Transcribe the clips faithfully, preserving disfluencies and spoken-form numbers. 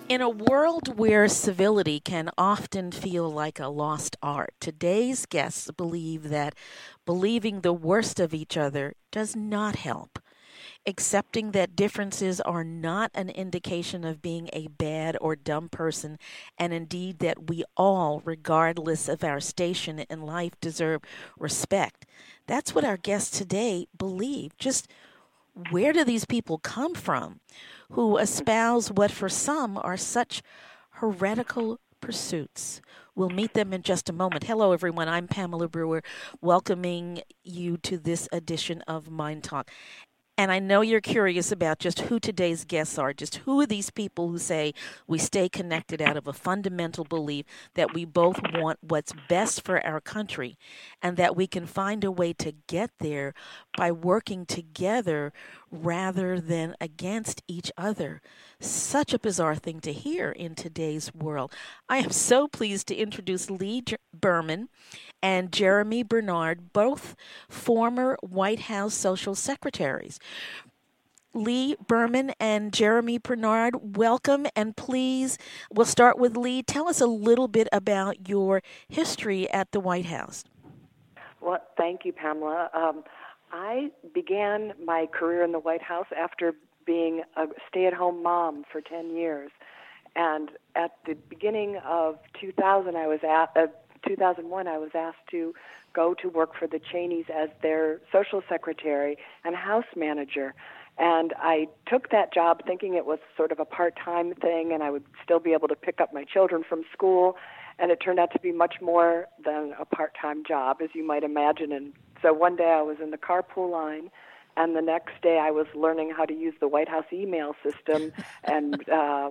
In a world where civility can often feel like a lost art, today's guests believe that believing the worst of each other does not help. Accepting that differences are not an indication of being a bad or dumb person, and indeed that we all, regardless of our station in life, deserve respect. That's what our guests today believe. Just where do these people come from who espouse what for some are such heretical pursuits? We'll meet them in just a moment. Hello, everyone. I'm Pamela Brewer, welcoming you to this edition of Mind Talk. And I know you're curious about just who today's guests are, just who are these people who say we stay connected out of a fundamental belief that we both want what's best for our country and that we can find a way to get there by working together rather than against each other. Such a bizarre thing to hear in today's world. I am so pleased to introduce Lee J- Berman and Jeremy Bernard, both former White House social secretaries. Lee Berman and Jeremy Bernard, welcome. And please, we'll start with Lee. Tell us a little bit about your history at the White House. Well, thank you, Pamela. Um, I began my career in the White House after being a stay-at-home mom for ten years. And at the beginning of two thousand, I was at, uh, two thousand one, I was asked to go to work for the Cheneys as their social secretary and house manager. And I took that job thinking it was sort of a part-time thing and I would still be able to pick up my children from school. And it turned out to be much more than a part-time job, as you might imagine. And so one day I was in the carpool line, and the next day I was learning how to use the White House email system and uh,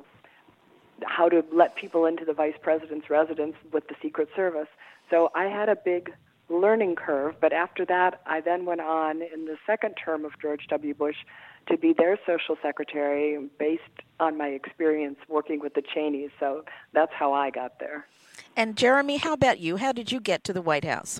how to let people into the vice president's residence with the Secret Service. So I had a big learning curve, but after that, I then went on in the second term of George W. Bush to be their social secretary based on my experience working with the Cheneys. So that's how I got there. And Jeremy, how about you? How did you get to the White House?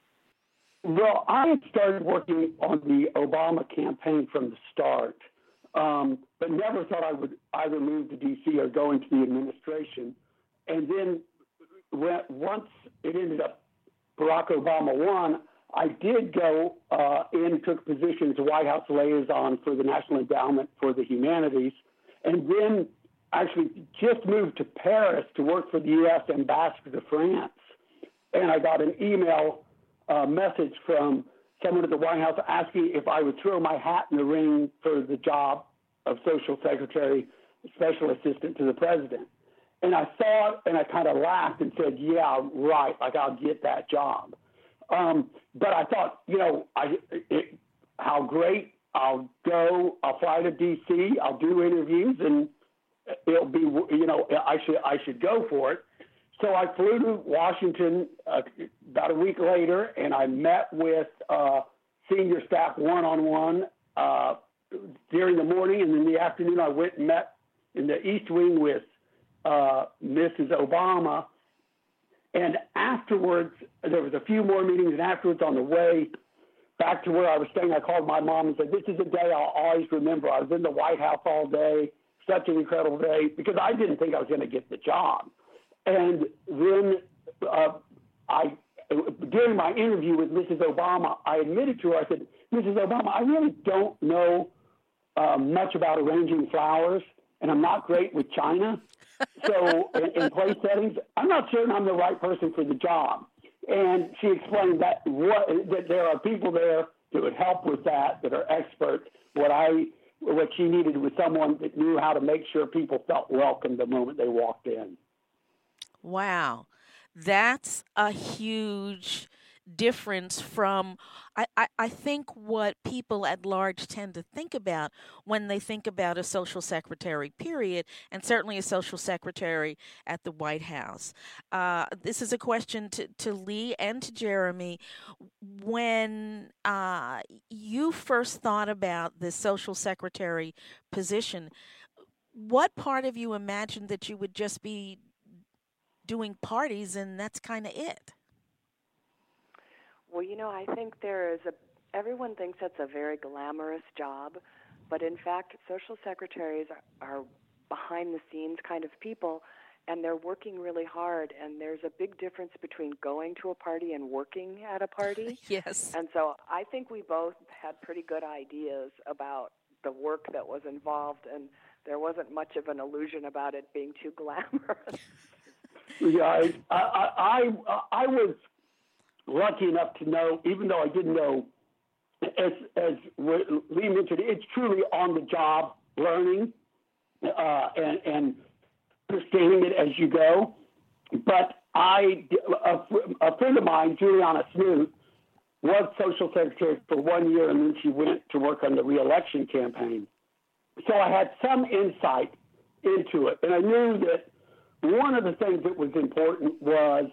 Well, I had started working on the Obama campaign from the start, um, but never thought I would either move to D C or go into the administration. And then when, once it ended up Barack Obama won, I did go uh, in, took position as a White House liaison for the National Endowment for the Humanities, and then actually just moved to Paris to work for the U S ambassador to France. And I got an email uh, message from someone at the White House asking if I would throw my hat in the ring for the job of social secretary, special assistant to the president. And I saw it and I kind of laughed and said, yeah, right, like I'll get that job. Um, but I thought, you know, I, it, how great, I'll go, I'll fly to D C, I'll do interviews, and it'll be, you know, I should I should go for it. So I flew to Washington uh, about a week later, and I met with uh, senior staff one-on-one uh, during the morning, and in the afternoon I went and met in the East Wing with uh, Missus Obama. And afterwards, there was a few more meetings, and afterwards on the way back to where I was staying, I called my mom and said, this is a day I'll always remember. I was in the White House all day, such an incredible day, because I didn't think I was going to get the job. And then uh, I, during my interview with Missus Obama, I admitted to her, I said, Missus Obama, I really don't know uh, much about arranging flowers, and I'm not great with china. So in, in place settings, I'm not certain I'm the right person for the job. And she explained that what that there are people there that would help with that, that are experts. What I what she needed was someone that knew how to make sure people felt welcome the moment they walked in. Wow. That's a huge difference from I, I, I think what people at large tend to think about when they think about a social secretary, period, and certainly a social secretary at the White House. Uh, this is a question to, to Lee and to Jeremy. When uh, you first thought about the social secretary position, what part of you imagined that you would just be doing parties and that's kind of it? Well, you know, I think there is a, everyone thinks that's a very glamorous job, but in fact, social secretaries are, are behind-the-scenes kind of people, and they're working really hard, and there's a big difference between going to a party and working at a party. Yes. And so I think we both had pretty good ideas about the work that was involved, and there wasn't much of an illusion about it being too glamorous. Yeah, I, I, I, I was lucky enough to know, even though I didn't know, as, as Lee mentioned, it's truly on-the-job learning uh, and, and understanding it as you go. But I, a, a friend of mine, Juliana Smoot, was social secretary for one year, and then she went to work on the re-election campaign. So I had some insight into it, and I knew that one of the things that was important was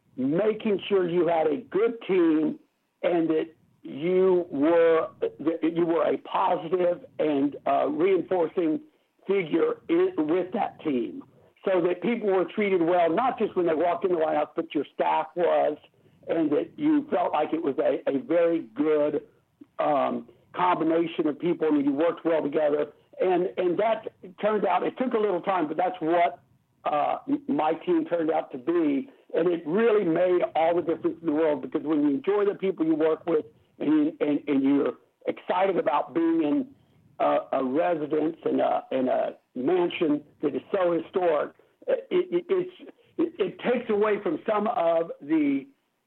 making sure you had a good team and that you were that you were a positive and uh, reinforcing figure in, with that team, so that people were treated well, not just when they walked in the White House, but your staff was, and that you felt like it was a, a very good um, combination of people and you worked well together. And and that turned out, it took a little time, but that's what uh, my team turned out to be. And it really made all the difference in the world, because when you enjoy the people you work with and, you, and, and you're excited about being in a, a residence and a, in a mansion that is so historic, it, it, it's, it, it takes away from some of the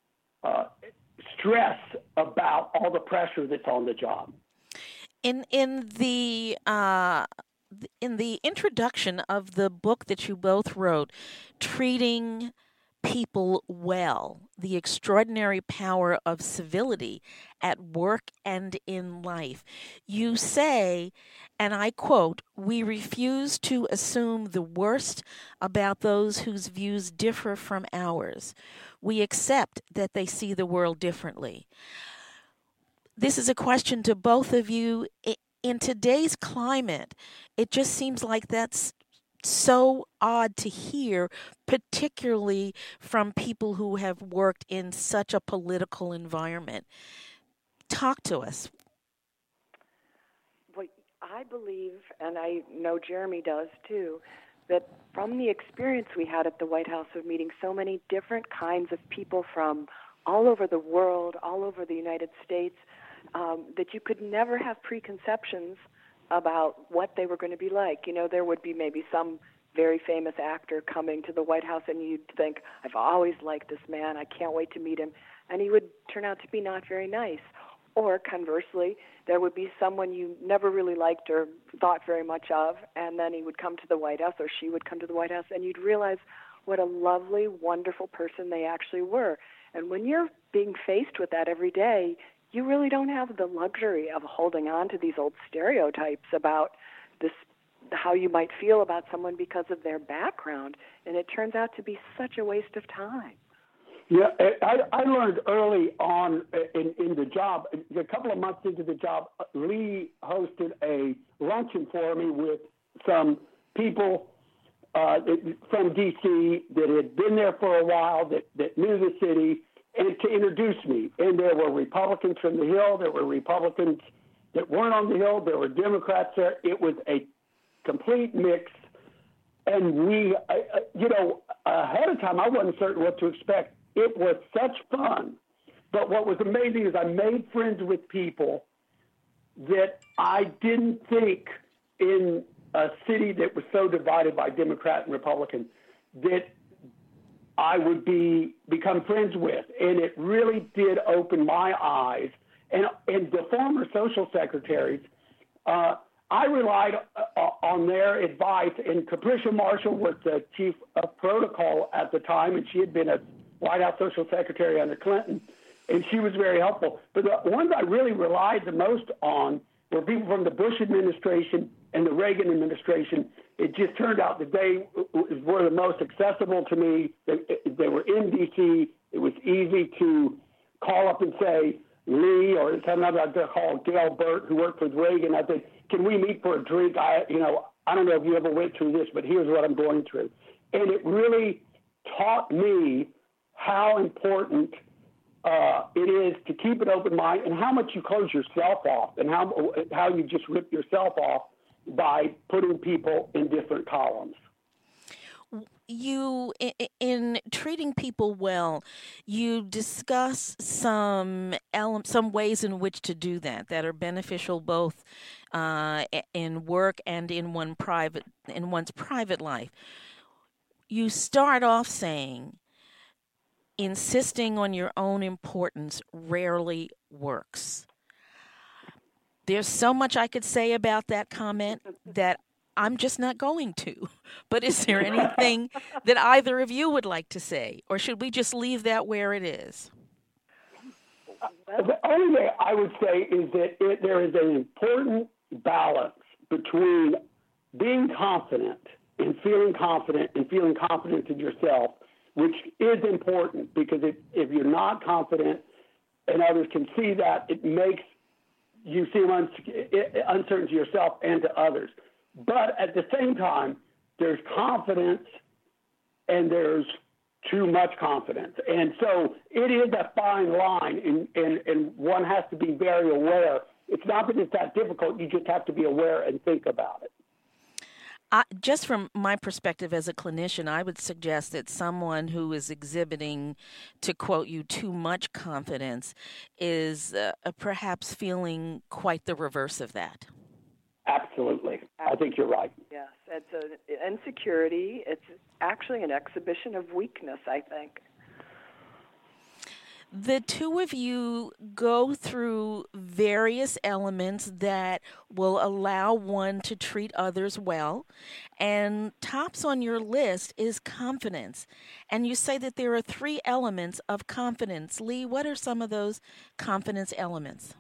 uh, stress about all the pressure that's on the job. In in the uh, in the introduction of the book that you both wrote, Treating People Well, The Extraordinary Power of Civility at Work and in Life, you say, and I quote, "We refuse to assume the worst about those whose views differ from ours. We accept that they see the world differently." This is a question to both of you. In today's climate, it just seems like that's so odd to hear, particularly from people who have worked in such a political environment. Talk to us. Well, I believe, and I know Jeremy does too, that from the experience we had at the White House of meeting so many different kinds of people from all over the world, all over the United States, um, that you could never have preconceptions about what they were going to be like. You know, there would be maybe some very famous actor coming to the White House, and you'd think, I've always liked this man, I can't wait to meet him, and he would turn out to be not very nice. Or conversely, there would be someone you never really liked or thought very much of, and then he would come to the White House, or she would come to the White House, and you'd realize what a lovely, wonderful person they actually were. And when you're being faced with that every day, you really don't have the luxury of holding on to these old stereotypes about this, how you might feel about someone because of their background. And it turns out to be such a waste of time. Yeah, I, I learned early on in, in the job, a couple of months into the job, Lee hosted a luncheon for me with some people uh, from D C that had been there for a while, that, that knew the city, and to introduce me. And there were Republicans from the Hill, there were Republicans that weren't on the Hill, there were Democrats there. It was a complete mix. And we, uh, you know, ahead of time, I wasn't certain what to expect. It was such fun. But what was amazing is I made friends with people that I didn't think, in a city that was so divided by Democrat and Republican, that I would be become friends with. And it really did open my eyes. And, and the former social secretaries, uh, I relied uh, on their advice. And Capricia Marshall was the chief of protocol at the time, and she had been a White House social secretary under Clinton, and she was very helpful. But the ones I really relied the most on were people from the Bush administration and the Reagan administration. It just turned out that they were the most accessible to me. They, they were in D C. It was easy to call up and say, Lee, or sometimes I'd call Gail Burt, who worked with Reagan. I said, can we meet for a drink? I, you know, I don't know if you ever went through this, but here's what I'm going through. And it really taught me how important uh, it is to keep an open mind, and how much you close yourself off, and how how you just rip yourself off by putting people in different columns. You, in treating people well, you discuss some ele- some ways in which to do that that are beneficial both uh, in work and in one private in one's private life. You start off saying, insisting on your own importance rarely works. There's so much I could say about that comment that I'm just not going to. But is there anything that either of you would like to say, or should we just leave that where it is? The only way I would say is that it, there is an important balance between being confident and feeling confident and feeling confident in yourself, which is important because if, if you're not confident and others can see that, it makes you seem uncertain to yourself and to others. But at the same time, there's confidence and there's too much confidence. And so it is a fine line, and, and, and one has to be very aware. It's not that it's that difficult. You just have to be aware and think about it. I, just from my perspective as a clinician, I would suggest that someone who is exhibiting, to quote you, too much confidence is uh, perhaps feeling quite the reverse of that. Absolutely. I think you're right. Yes, it's an insecurity. It's actually an exhibition of weakness, I think. The two of you go through various elements that will allow one to treat others well, and tops on your list is confidence. And you say that there are three elements of confidence. Lee, what are some of those confidence elements?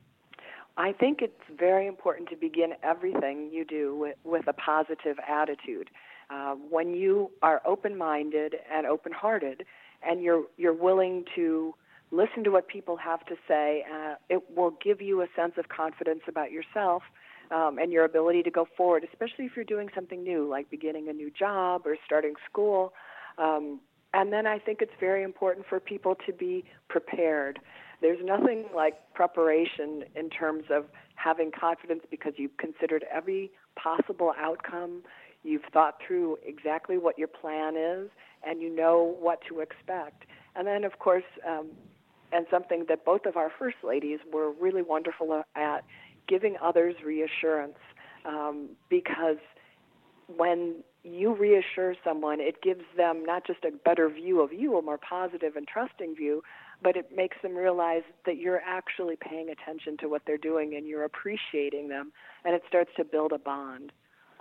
I think it's very important to begin everything you do with, with a positive attitude. Uh, when you are open-minded and open-hearted, and you're you're willing to listen to what people have to say, uh, it will give you a sense of confidence about yourself um, and your ability to go forward, especially if you're doing something new, like beginning a new job or starting school. Um, and then I think it's very important for people to be prepared. There's nothing like preparation in terms of having confidence because you've considered every possible outcome. You've thought through exactly what your plan is, and you know what to expect. And then, of course, um, and something that both of our first ladies were really wonderful at, giving others reassurance, um, because when you reassure someone, it gives them not just a better view of you, a more positive and trusting view, but it makes them realize that you're actually paying attention to what they're doing and you're appreciating them, and it starts to build a bond.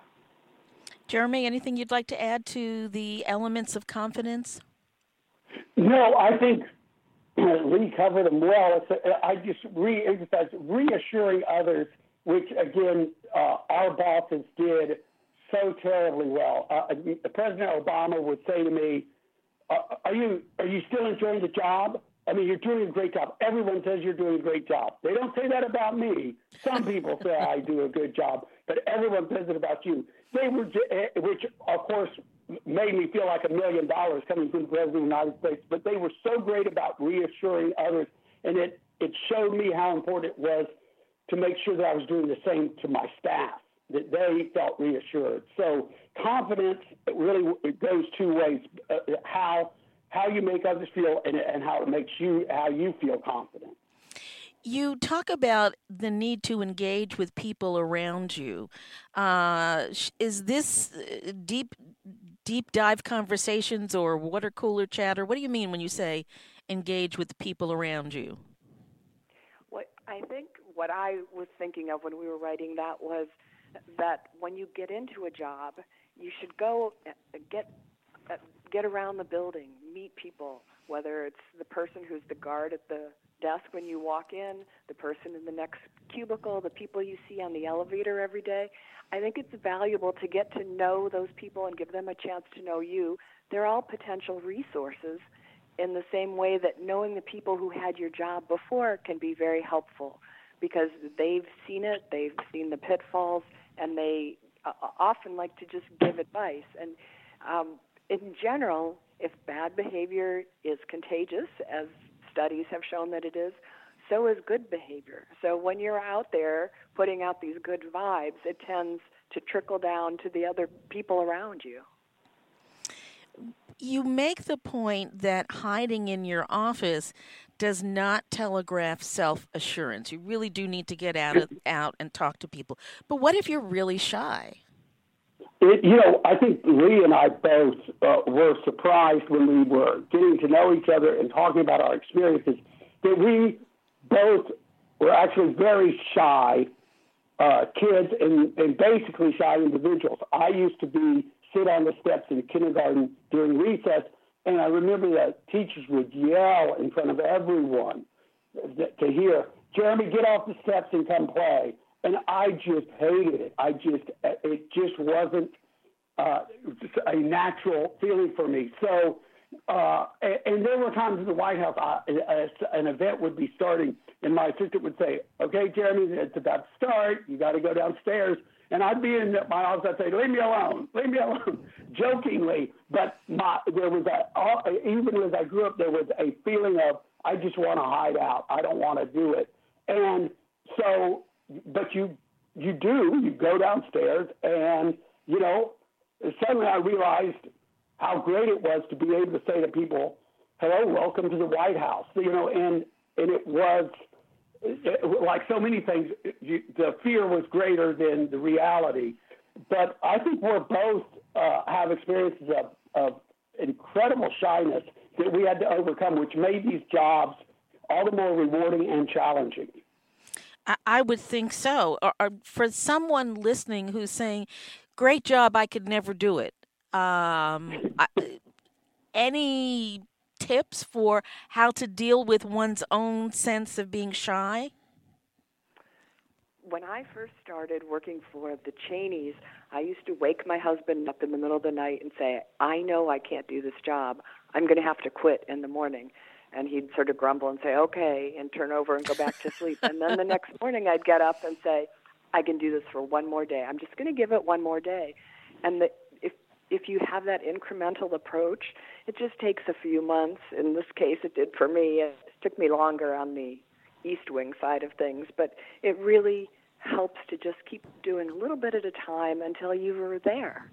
Jeremy, anything you'd like to add to the elements of confidence? No, I think Lee covered them well. It's a, I just re-emphasize reassuring others, which, again, uh, our bosses did so terribly well. Uh, President Obama would say to me, uh, are you are you still enjoying the job? I mean, you're doing a great job. Everyone says you're doing a great job. They don't say that about me. Some people say I do a good job, but everyone says it about you. They were, which, of course, made me feel like a million dollars coming from the President of the United States, but they were so great about reassuring others, and it, it showed me how important it was to make sure that I was doing the same to my staff, that they felt reassured. So confidence really it goes two ways, uh, how how you make others feel and, and how it makes you, how you feel confident. You talk about the need to engage with people around you. Uh, is this deep, deep dive conversations or water cooler chatter? What do you mean when you say engage with the people around you? What I think what I was thinking of when we were writing that was that when you get into a job, you should go get get around the building, meet people, whether it's the person who's the guard at the desk when you walk in, the person in the next cubicle, the people you see on the elevator every day. I think it's valuable to get to know those people and give them a chance to know you. They're all potential resources in the same way that knowing the people who had your job before can be very helpful because they've seen it, they've seen the pitfalls, and they uh, often like to just give advice. And um, in general, if bad behavior is contagious, as studies have shown that it is, so is good behavior. So when you're out there putting out these good vibes, it tends to trickle down to the other people around you. You make the point that hiding in your office does not telegraph self-assurance. You really do need to get out of, out and talk to people. But what if you're really shy? It, you know, I think Lee and I both uh, were surprised when we were getting to know each other and talking about our experiences that we both were actually very shy uh, kids and, and basically shy individuals. I used to be sit on the steps in kindergarten during recess, and I remember that teachers would yell in front of everyone to hear, "Jeremy, get off the steps and come play." And I just hated it. I just, it just wasn't uh, a natural feeling for me. So, uh, and, and there were times in the White House, I, an event would be starting, and my assistant would say, "Okay, Jeremy, it's about to start. You got to go downstairs." And I'd be in my office, I'd say, "Leave me alone, leave me alone," jokingly. But my, there was a, even as I grew up, there was a feeling of, I just want to hide out. I don't want to do it. And so, but you, you do, you go downstairs and, you know, suddenly I realized how great it was to be able to say to people, "Hello, welcome to the White House." You know, and, and it was, like so many things, you, the fear was greater than the reality. But I think we're both uh, have experiences of, of incredible shyness that we had to overcome, which made these jobs all the more rewarding and challenging. I, I would think so. Or, or for someone listening who's saying, "Great job, I could never do it." Um, I, any tips for how to deal with one's own sense of being shy? When I first started working for the Cheneys, I used to wake my husband up in the middle of the night and say, "I know I can't do this job. I'm going to have to quit in the morning." And he'd sort of grumble and say, "Okay," and turn over and go back to sleep. And then the next morning I'd get up and say, "I can do this for one more day. I'm just going to give it one more day." And the, if if you have that incremental approach, it just takes a few months. In this case, it did for me. It took me longer on the East Wing side of things, but it really helps to just keep doing a little bit at a time until you were there.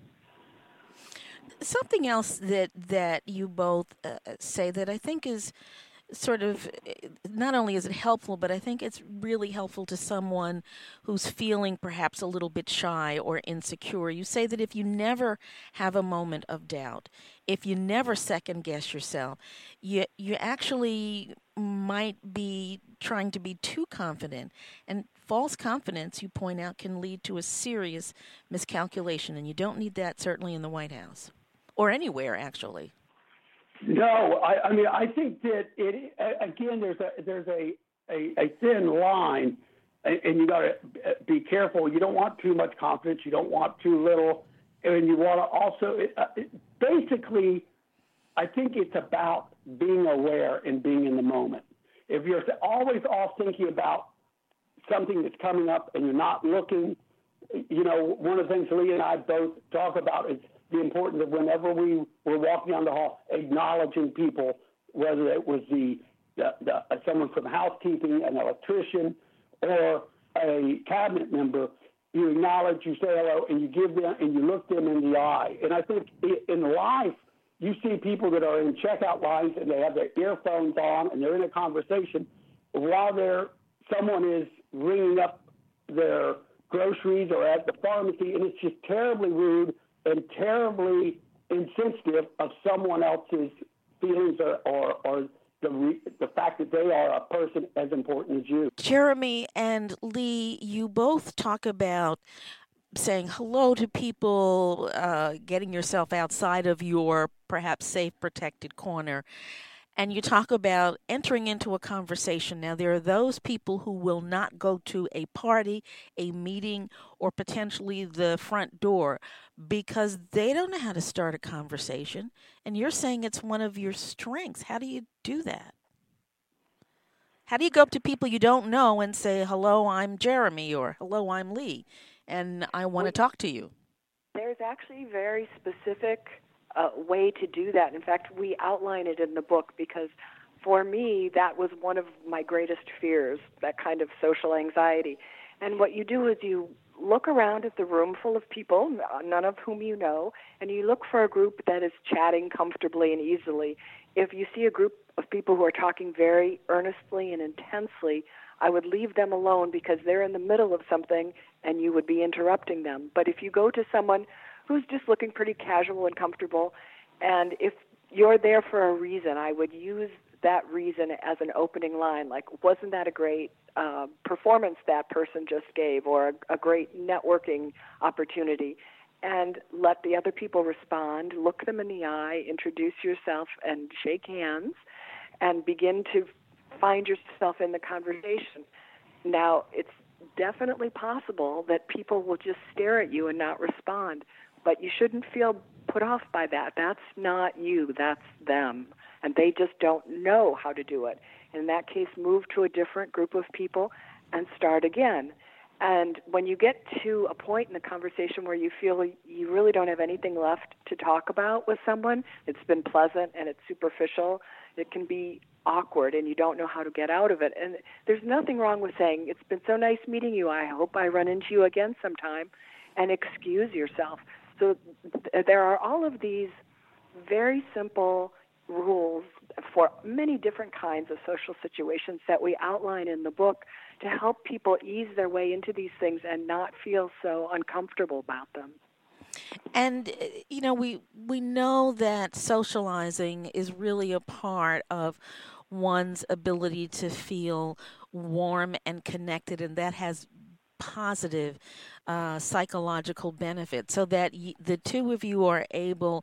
Something else that, that you both uh, say that I think is sort of, not only is it helpful, but I think it's really helpful to someone who's feeling perhaps a little bit shy or insecure. You say that if you never have a moment of doubt, if you never second guess yourself, you you actually might be trying to be too confident. And false confidence, you point out, can lead to a serious miscalculation, and you don't need that certainly in the White House or anywhere, actually. No, I, I mean, I think that it, again, there's a, there's a, a, a thin line, and you got to be careful. You don't want too much confidence. You don't want too little. And you want to also, it, basically, I think it's about being aware and being in the moment. If you're always off thinking about something that's coming up and you're not looking, you know, one of the things Lee and I both talk about is the importance of whenever we were walking down the hall, acknowledging people, whether it was the, the, the uh, someone from housekeeping, an electrician, or a cabinet member. You acknowledge, you say hello, and you give them, and you look them in the eye. And I think in life, you see people that are in checkout lines and they have their earphones on and they're in a conversation while they're someone is ringing up their groceries or at the pharmacy, and it's just terribly rude and terribly insensitive of someone else's feelings or, or, or the, re, the fact that they are a person as important as you. Jeremy and Lee, you both talk about saying hello to people, uh, getting yourself outside of your perhaps safe, protected corner. And you talk about entering into a conversation. Now, there are those people who will not go to a party, a meeting, or potentially the front door because they don't know how to start a conversation. And you're saying it's one of your strengths. How do you do that? How do you go up to people you don't know and say, "Hello, I'm Jeremy," or "Hello, I'm Lee, and I want to talk to you"? There's actually very specific uh, way to do that. In fact, we outline it in the book because for me, that was one of my greatest fears, that kind of social anxiety. And what you do is you look around at the room full of people, none of whom you know, and you look for a group that is chatting comfortably and easily. If you see a group of people who are talking very earnestly and intensely, I would leave them alone because they're in the middle of something and you would be interrupting them. But if you go to someone who's just looking pretty casual and comfortable, and if you're there for a reason, I would use that reason as an opening line, like, wasn't that a great uh, performance that person just gave, or a, a great networking opportunity? And let the other people respond, look them in the eye, introduce yourself, and shake hands, and begin to find yourself in the conversation. Now, it's definitely possible that people will just stare at you and not respond, but you shouldn't feel put off by that. That's not you, that's them, and they just don't know how to do it. In that case, move to a different group of people and start again. And when you get to a point in the conversation where you feel you really don't have anything left to talk about with someone, it's been pleasant and it's superficial, it can be awkward and you don't know how to get out of it. And there's nothing wrong with saying, it's been so nice meeting you, I hope I run into you again sometime, and excuse yourself. So th- there are all of these very simple rules for many different kinds of social situations that we outline in the book to help people ease their way into these things and not feel so uncomfortable about them. And, you know, we we know that socializing is really a part of one's ability to feel warm and connected, and that has positive uh, psychological benefits, so that y- the two of you are able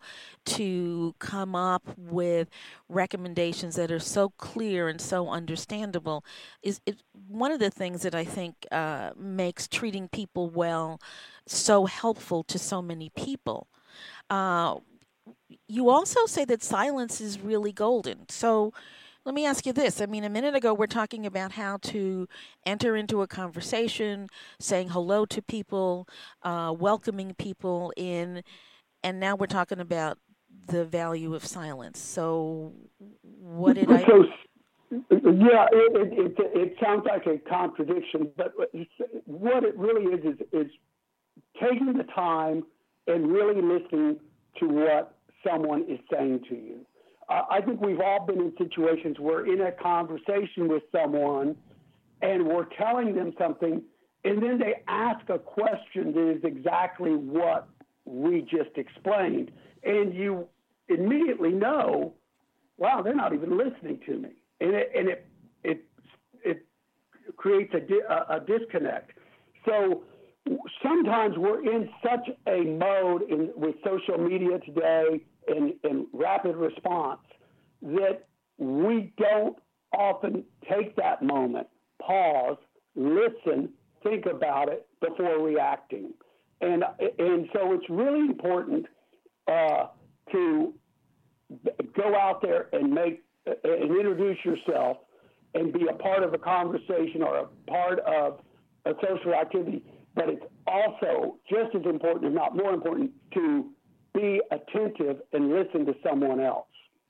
to come up with recommendations that are so clear and so understandable is it, one of the things that I think uh, makes treating people well so helpful to so many people. Uh, you also say that silence is really golden. So let me ask you this. I mean, a minute ago, we're talking about how to enter into a conversation, saying hello to people, uh, welcoming people in, and now we're talking about the value of silence. So what did I... So, yeah, it, it, it, it sounds like a contradiction, but what it really is is, is taking the time and really listening to what someone is saying to you. Uh, I think we've all been in situations where in a conversation with someone and we're telling them something, and then they ask a question that is exactly what we just explained. And you immediately know, wow, they're not even listening to me. And it, and it, it, it creates a, di- a, a disconnect. So sometimes we're in such a mode in, with social media today and, and rapid response that we don't often take that moment, pause, listen, think about it before reacting. And, and so it's really important uh, to go out there and make and introduce yourself and be a part of a conversation or a part of a social activity. But it's also just as important, if not more important, to be attentive and listen to someone else.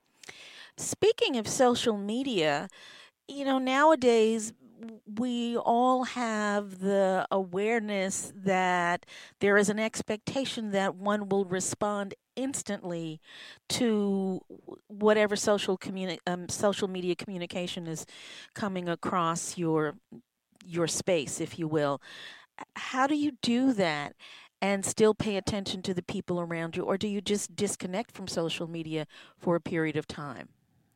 Speaking of social media, you know, nowadays we all have the awareness that there is an expectation that one will respond instantly to whatever social communi- um, social media communication is coming across your your space, if you will. How do you do that and still pay attention to the people around you, or do you just disconnect from social media for a period of time?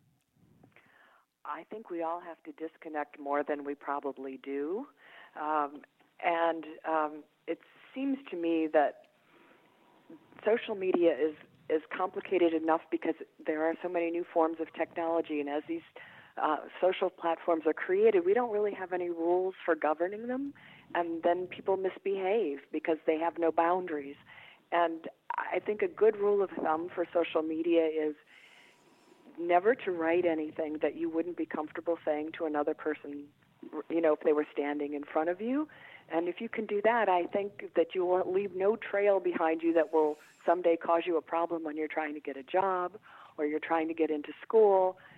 I think we all have to disconnect more than we probably do. Um, and um, it seems to me that social media is, is complicated enough because there are so many new forms of technology, and as these uh, social platforms are created, we don't really have any rules for governing them, and then people misbehave because they have no boundaries. And I think a good rule of thumb for social media is never to write anything that you wouldn't be comfortable saying to another person, you know, if they were standing in front of you. And if you can do that, I think that you will leave no trail behind you that will someday cause you a problem when you're trying to get a job or you're trying to get into school.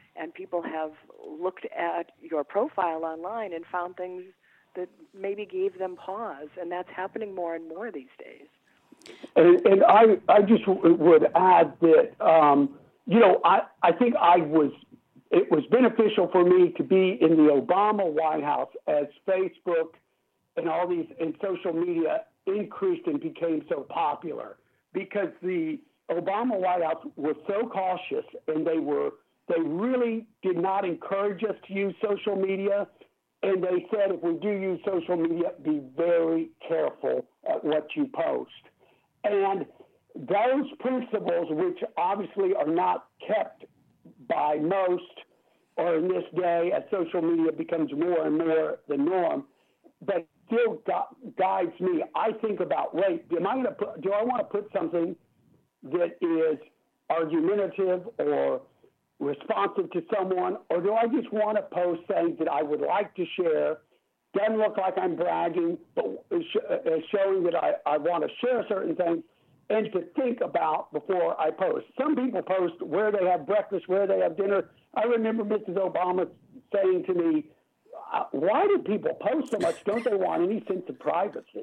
and people have looked at your profile online and found things that maybe gave them pause, and that's happening more and more these days. And, and I, I just w- would add that, um, you know, I, I think I was, it was beneficial for me to be in the Obama White House as Facebook and all these, and social media increased and became so popular, because the Obama White House was so cautious, and they were, they really did not encourage us to use social media. And they said, if we do use social media, be very careful at what you post. And those principles, which obviously are not kept by most, or in this day as social media becomes more and more the norm, but still gu- guides me. I think about, wait, am I going to put, do I want to put something that is argumentative or responsive to someone, or do I just want to post things that I would like to share? Doesn't look like I'm bragging, but is showing that I, I want to share certain things, and to think about before I post. Some people post where they have breakfast, where they have dinner. I remember Missus Obama saying to me, why do people post so much? Don't they want any sense of privacy?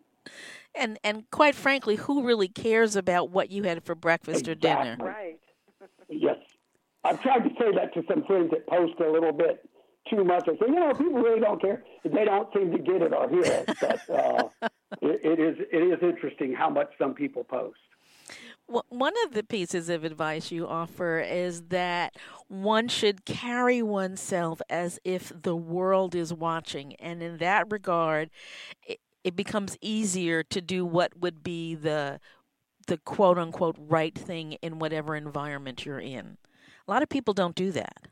And and quite frankly, who really cares about what you had for breakfast exactly. or dinner? Right. Yes. I've tried to say that to some friends that post a little bit too much. I say, you know, people really don't care. They don't seem to get it or hear it. But uh, it, it is it is interesting how much some people post. Well, one of the pieces of advice you offer is that one should carry oneself as if the world is watching. And in that regard, it, it becomes easier to do what would be the the quote unquote right thing in whatever environment you're in. A lot of people don't do that.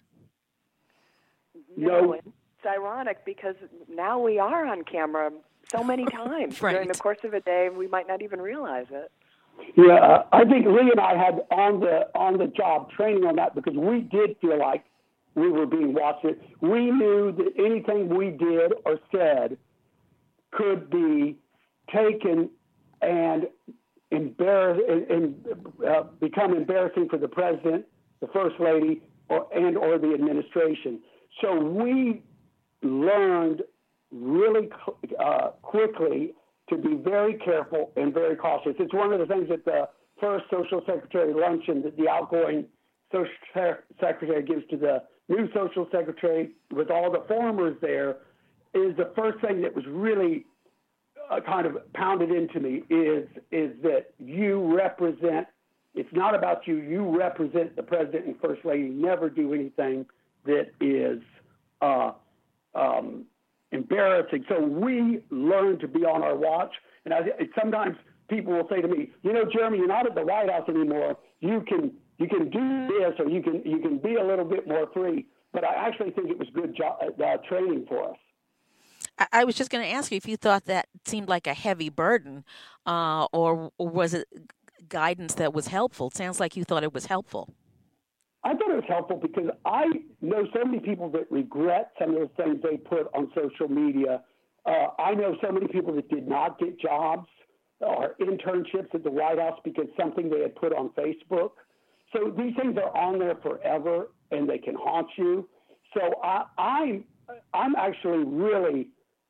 No, No. it's ironic because now we are on camera so many times Right. during the course of a day, we might not even realize it. Yeah, uh, I think Lee and I had on the on the job training on that, because we did feel like we were being watched. We knew that anything we did or said could be taken and embarrass and, and uh, become embarrassing for the president, the first lady, or and or the administration. So we learned really uh, quickly to be very careful and very cautious. It's one of the things that the first social secretary luncheon that the outgoing social secretary gives to the new social secretary with all the formers there is the first thing that was really uh, kind of pounded into me is is that you represent, it's not about you, you represent the president and first lady. Never do anything that is uh, um, embarrassing. So we learn to be on our watch. And I, sometimes people will say to me, you know, Jeremy, you're not at the White House anymore. You can you can do this, or you can you can be a little bit more free. But I actually think it was good jo- uh, training for us. I, I was just going to ask you if you thought that seemed like a heavy burden, uh, or, or was it guidance that was helpful? It sounds like you thought it was helpful. I thought it was helpful because I know so many people that regret some of the things they put on social media. Uh, I know so many people that did not get jobs or internships at the White House because something they had put on Facebook. So these things are on there forever, and they can haunt you. So I, I'm, I'm actually really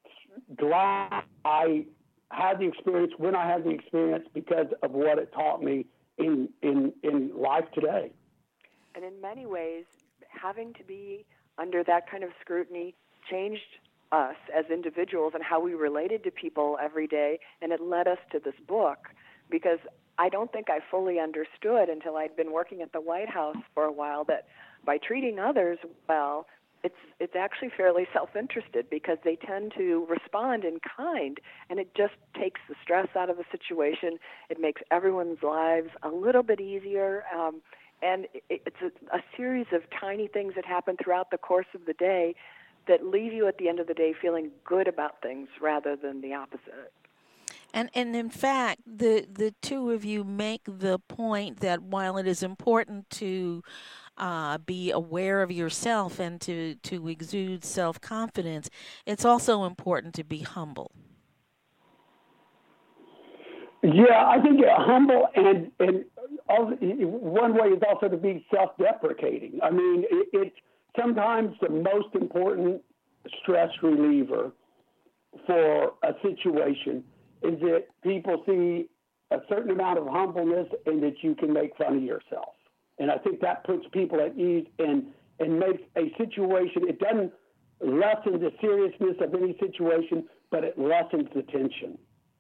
glad I had the experience when I had the experience because of what it taught me in, in, in life today. And in many ways, having to be under that kind of scrutiny changed us as individuals and how we related to people every day, and it led us to this book, because I don't think I fully understood until I'd been working at the White House for a while that by treating others well, it's it's actually fairly self-interested, because they tend to respond in kind, and it just takes the stress out of a situation. It makes everyone's lives a little bit easier. Um, And it's a, a series of tiny things that happen throughout the course of the day that leave you at the end of the day feeling good about things rather than the opposite. And and in fact, the the two of you make the point that while it is important to uh, be aware of yourself and to, to exude self-confidence, it's also important to be humble. Yeah, I think uh, humble and, and all, one way is also to be self-deprecating. I mean, it, it sometimes the most important stress reliever for a situation is that people see a certain amount of humbleness and that you can make fun of yourself. And I think that puts people at ease and, and makes a situation, it doesn't lessen the seriousness of any situation, but it lessens the tension.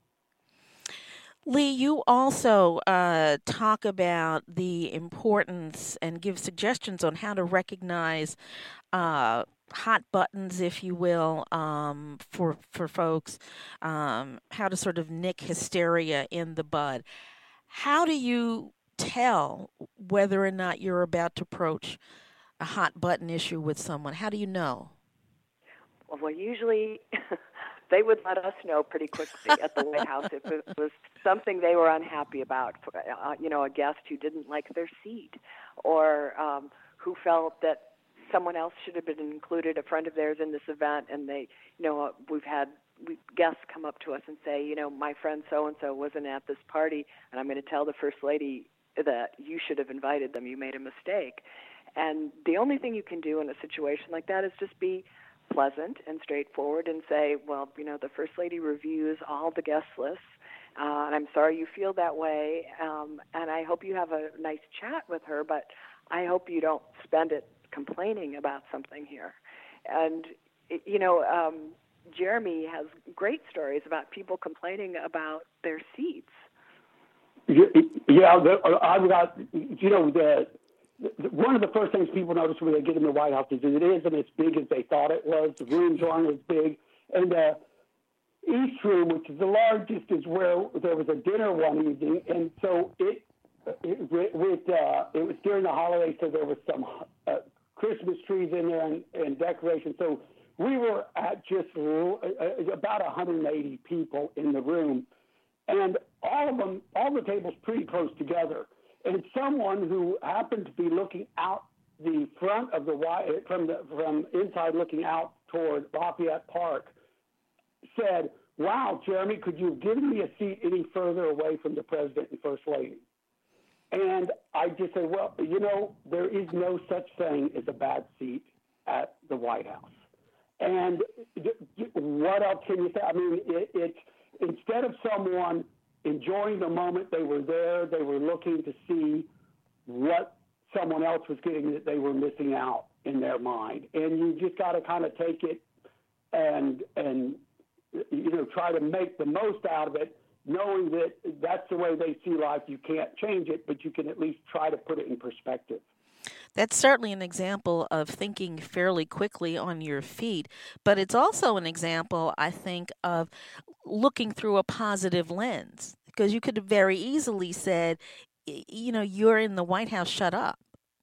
Lee, you also uh, talk about the importance and give suggestions on how to recognize uh, hot buttons, if you will, um, for for folks, um, how to sort of nick hysteria in the bud. How do you tell whether or not you're about to approach a hot button issue with someone? How do you know? Well, usually they would let us know pretty quickly at the White House if it was something they were unhappy about, uh, you know, a guest who didn't like their seat or um, who felt that someone else should have been included, a friend of theirs in this event, and they, you know, uh, we've had we, guests come up to us and say, you know, my friend so-and-so wasn't at this party, and I'm going to tell the First Lady that you should have invited them. You made a mistake. And the only thing you can do in a situation like that is just be pleasant and straightforward and say, well, you know, the First Lady reviews all the guest lists, uh, and I'm sorry you feel that way, um, and I hope you have a nice chat with her, but I hope you don't spend it complaining about something here. And, you know, um, Jeremy has great stories about people complaining about their seats. Yeah, I've got, you know, the, one of the first things people notice when they get in the White House is that it isn't as big as they thought it was. The rooms aren't as big. And the East Room, which is the largest, is where there was a dinner one evening. And so it, it, with, uh, it was during the holidays, so there was some uh, Christmas trees in there and, and decorations. So we were at just uh, about one hundred eighty people in the room. And all of them, all the tables pretty close together. And someone who happened to be looking out the front of the from the from inside, looking out toward Lafayette Park, said, "Wow, Jeremy, could you have given me a seat any further away from the President and First Lady?" And I just said, "Well, you know, there is no such thing as a bad seat at the White House." And what else can you say? I mean, it, it's instead of someone enjoying the moment they were there, they were looking to see what someone else was getting that they were missing out in their mind. And you just got to kind of take it and, and, you know, try to make the most out of it, knowing that that's the way they see life. You can't change it, but you can at least try to put it in perspective. That's certainly an example of thinking fairly quickly on your feet, but it's also an example, I think, of looking through a positive lens, because you could have very easily said, you know, you're in the White House, shut up.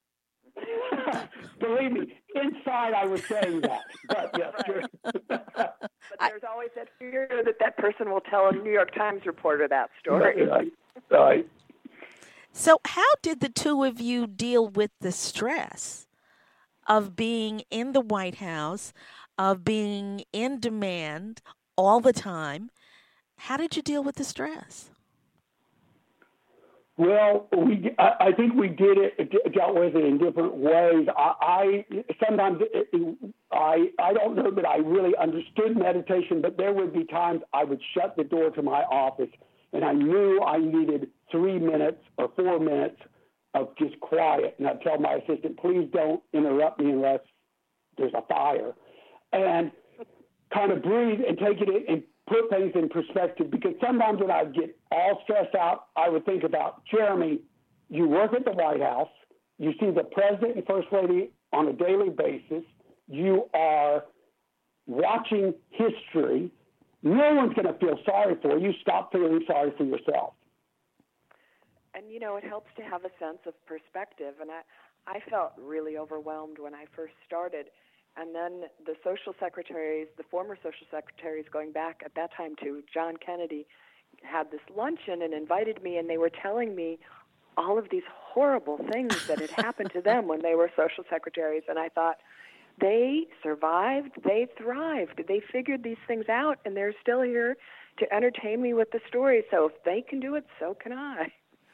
Believe me, inside I was saying that, but yes. Right. But there's always that fear that that person will tell a New York Times reporter that story. Right, right. So how did the two of you deal with the stress of being in the White House, of being in demand all the time? How did you deal with the stress? Well, we I, I think we did it, dealt with it in different ways. I, I sometimes it, I I don't know that I really understood meditation, but there would be times I would shut the door to my office, and I knew I needed three minutes or four minutes of just quiet. And I'd tell my assistant, please don't interrupt me unless there's a fire. And kind of breathe and take it in and put things in perspective. Because sometimes when I'd get all stressed out, I would think about, Jeremy, you work at the White House. You see the President and First Lady on a daily basis. You are watching history. No one's going to feel sorry for you. Stop feeling sorry for yourself. And, you know, it helps to have a sense of perspective. And I, I felt really overwhelmed when I first started. And then the social secretaries, the former social secretaries, going back at that time to John Kennedy, had this luncheon and invited me, and they were telling me all of these horrible things that had happened to them when they were social secretaries. And I thought, they survived, they thrived, they figured these things out, and they're still here to entertain me with the story. So if they can do it, so can I.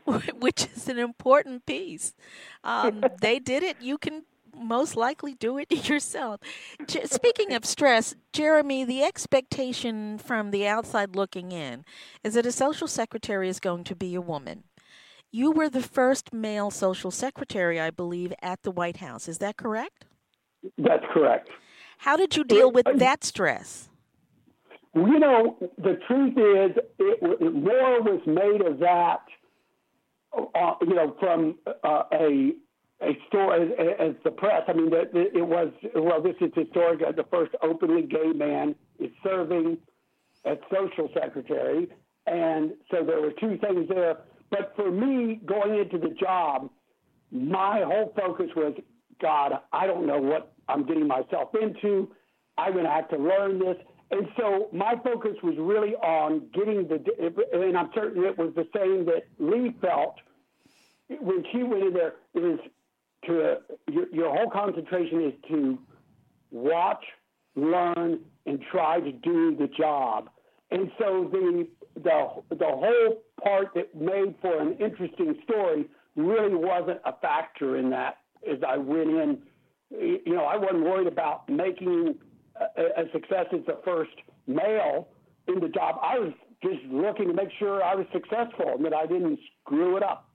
which is an important piece. Um, they did it. You can most likely do it yourself. Speaking of stress, Jeremy, the expectation from the outside looking in is that a social secretary is going to be a woman. You were the first male social secretary, I believe, at the White House. Is that correct? That's correct. How did you deal with that stress? You know, the truth is, it, it more was made of that, uh, you know, from uh, a a story as, as the press. I mean, it, it was, well, this is historic. The first openly gay man is serving as social secretary. And so there were two things there. But for me, going into the job, my whole focus was, God, I don't know what I'm getting myself into. I'm going to have to learn this. And so my focus was really on getting the, and I'm certain it was the same that Lee felt when she went in there, is to, your, your whole concentration is to watch, learn, and try to do the job. And so the, the, the whole part that made for an interesting story really wasn't a factor in that as I went in. You know, I wasn't worried about making a, a success as the first male in the job. I was just looking to make sure I was successful and that I didn't screw it up.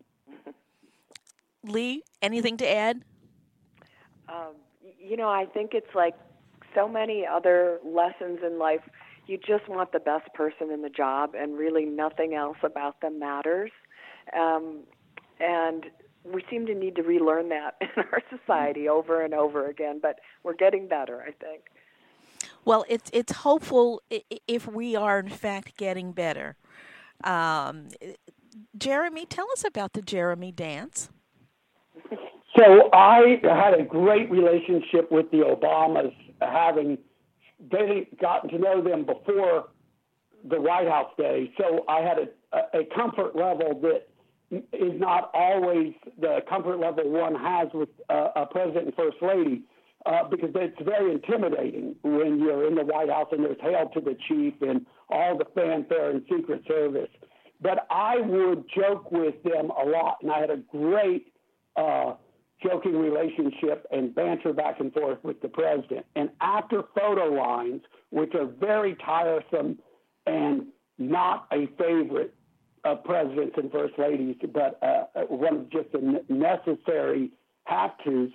Lee, anything to add? Um, you know, I think it's like so many other lessons in life. You just want the best person in the job, and really nothing else about them matters. Um, and we seem to need to relearn that in our society over and over again, but we're getting better, I think. Well, it's it's hopeful if we are, in fact, getting better. Um, Jeremy, tell us about the Jeremy Dance. So I had a great relationship with the Obamas, having they gotten to know them before the White House days. So I had a, a comfort level that is not always the comfort level one has with uh, a president and first lady, uh, because it's very intimidating when you're in the White House and there's hail to the chief and all the fanfare and Secret Service. But I would joke with them a lot, and I had a great uh, joking relationship and banter back and forth with the president. And after photo lines, which are very tiresome and not a favorite of presidents and first ladies, but uh, one of just the necessary have-tos,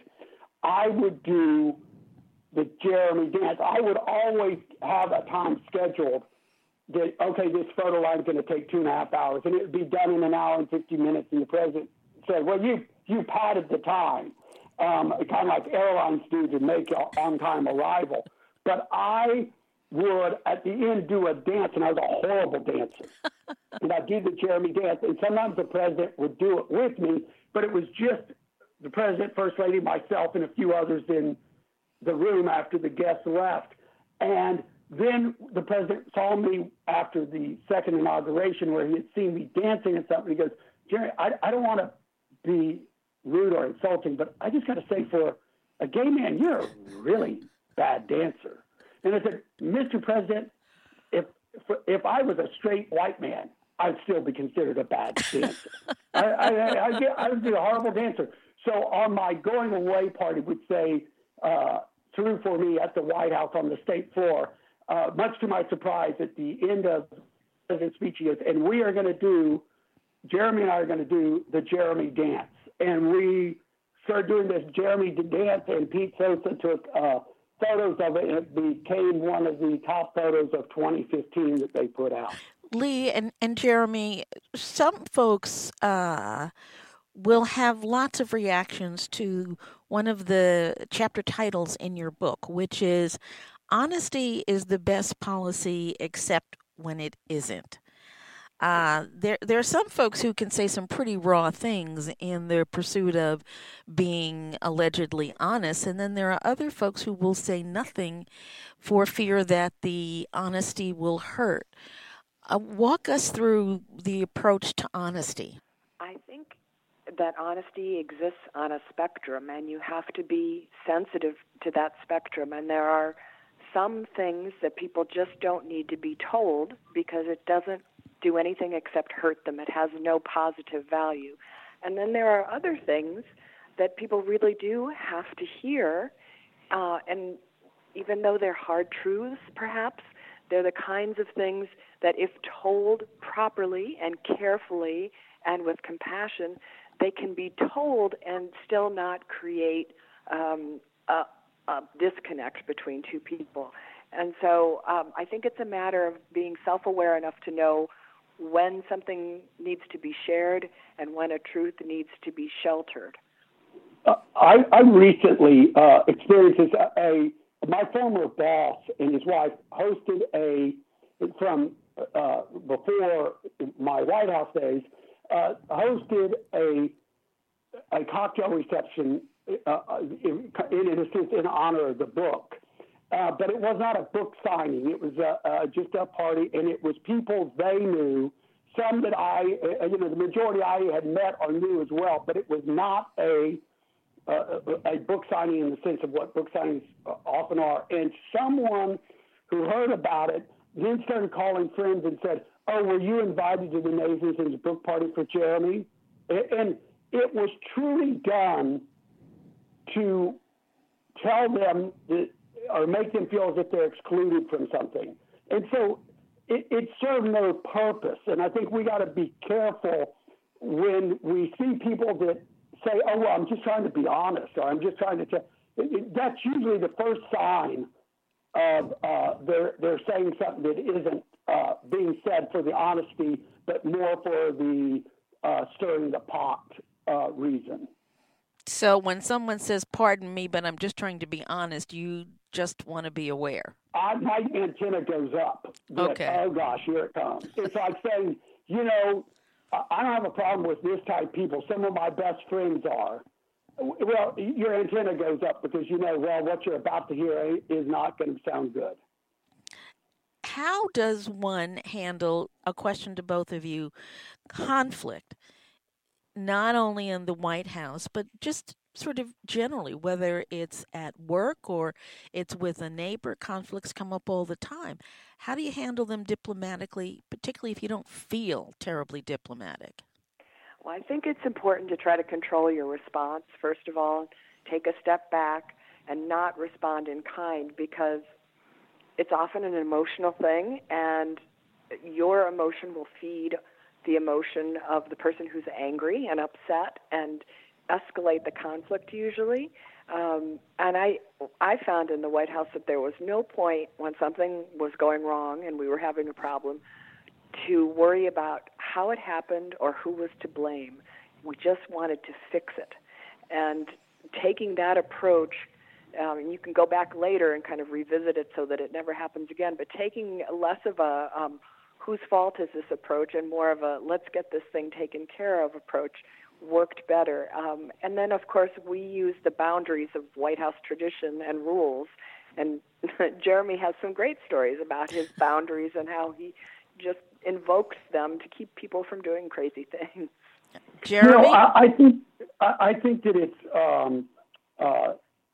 I would do the Jeremy Dance. I would always have a time scheduled that, okay, this photo line is going to take two and a half hours, and it would be done in an hour and fifty minutes, and the president said, well, you you padded the time, um, kind of like airlines do to make an on-time arrival. But I would, at the end, do a dance, and I was a horrible dancer. And I'd do the Jeremy Dance, and sometimes the president would do it with me, but it was just the president, first lady, myself, and a few others in the room after the guests left. And then the president saw me after the second inauguration where he had seen me dancing and something. He goes, Jerry, I, I don't want to be rude or insulting, but I just got to say, for a gay man, you're a really bad dancer. And I said, Mister President, if if I was a straight white man, I'd still be considered a bad dancer. I, I, I, I, I would be a horrible dancer. So on my going away party would say, uh, through for me at the White House on the state floor, uh, much to my surprise, at the end of the president's speech, he goes, and we are going to do, Jeremy and I are going to do the Jeremy Dance. And we started doing this Jeremy Dance, and Pete Sosa took uh, photos of it, and it became one of the top photos of twenty fifteen that they put out. Lee and, and Jeremy, some folks uh, will have lots of reactions to one of the chapter titles in your book, which is Honesty is the Best Policy Except When It Isn't. Uh, there, there are some folks who can say some pretty raw things in their pursuit of being allegedly honest, and then there are other folks who will say nothing for fear that the honesty will hurt. Uh, walk us through the approach to honesty. I think that honesty exists on a spectrum, and you have to be sensitive to that spectrum. And there are some things that people just don't need to be told because it doesn't do anything except hurt them. It has no positive value. And then there are other things that people really do have to hear, uh, and even though they're hard truths, perhaps, they're the kinds of things that if told properly and carefully and with compassion, they can be told and still not create um, a, a disconnect between two people. And so um, I think it's a matter of being self-aware enough to know when something needs to be shared and when a truth needs to be sheltered. Uh, I, I recently uh, experienced this. A, my former boss and his wife hosted a, from uh, before my White House days, uh, hosted a a cocktail reception uh, in, in a sense in honor of the book. Uh, but it was not a book signing. It was uh, uh, just a party, and it was people they knew, some that I, uh, you know, the majority I had met or knew as well, but it was not a uh, a book signing in the sense of what book signings often are. And someone who heard about it then started calling friends and said, oh, were you invited to the Nathansons book party for Jeremy? And it was truly done to tell them that, or make them feel as if they're excluded from something. And so it, it served no purpose. And I think we got to be careful when we see people that say, oh, well, I'm just trying to be honest, or I'm just trying to tell. That's usually the first sign of uh, they're, they're saying something that isn't uh, being said for the honesty, but more for the uh, stirring the pot uh, reason. So when someone says, pardon me, but I'm just trying to be honest, you just want to be aware. I, my antenna goes up. That, okay. Oh, gosh, here it comes. It's like saying, you know, I don't have a problem with this type of people. Some of my best friends are. Well, your antenna goes up because you know, well, what you're about to hear is not going to sound good. How does one handle, a question to both of you, conflict, not only in the White House, but just sort of generally, whether it's at work or it's with a neighbor? Conflicts come up all the time. How do you handle them diplomatically, particularly if you don't feel terribly diplomatic? Well, I think it's important to try to control your response. First of all, take a step back and not respond in kind, because it's often an emotional thing, and your emotion will feed the emotion of the person who's angry and upset and escalate the conflict usually. Um, and I I found in the White House that there was no point when something was going wrong and we were having a problem to worry about how it happened or who was to blame. We just wanted to fix it. And taking that approach, um, and you can go back later and kind of revisit it so that it never happens again, but taking less of a um, whose fault is this approach and more of a let's get this thing taken care of approach worked better. Um, and then, of course, we use the boundaries of White House tradition and rules. And Jeremy has some great stories about his boundaries and how he just invokes them to keep people from doing crazy things. Jeremy? You know, I, I think I, I think that it's um, uh,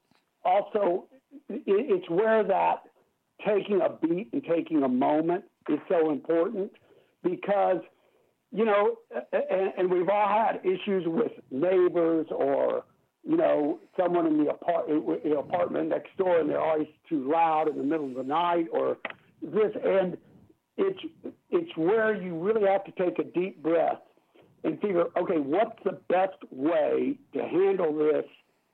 also it, it's where that taking a beat and taking a moment is so important, because you know, and, and we've all had issues with neighbors or, you know, someone in the apart, in the apartment next door and they're always too loud in the middle of the night or this. And it's, it's where you really have to take a deep breath and figure, okay, what's the best way to handle this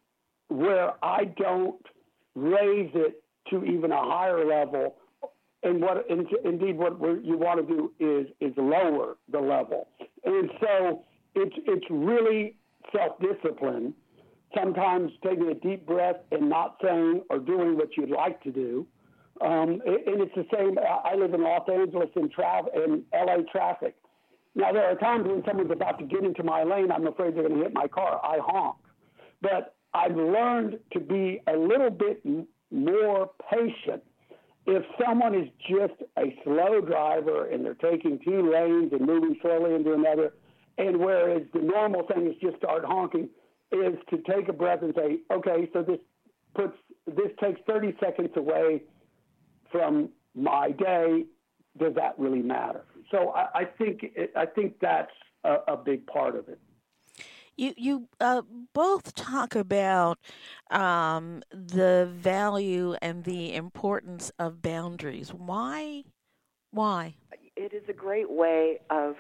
where I don't raise it to even a higher level. And what, and indeed, what you want to do is is lower the level. And so it's it's really self-discipline. Sometimes taking a deep breath and not saying or doing what you'd like to do. Um, and it's the same. I live in Los Angeles in tra- in L A traffic. Now there are times when someone's about to get into my lane, I'm afraid they're going to hit my car. I honk. But I've learned to be a little bit more patient. If someone is just a slow driver and they're taking two lanes and moving slowly into another, and whereas the normal thing is just start honking, is to take a breath and say, okay, so this puts this takes thirty seconds away from my day. Does that really matter? so I, I think it, I think that's a, a big part of it. You you uh, both talk about um, the value and the importance of boundaries. Why? Why? It is a great way of